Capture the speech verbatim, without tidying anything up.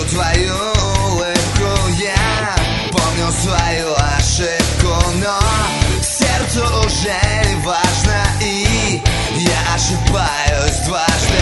твою улыбку, я помню свою ошибку, но сердцу уже не важно, и я ошибаюсь дважды.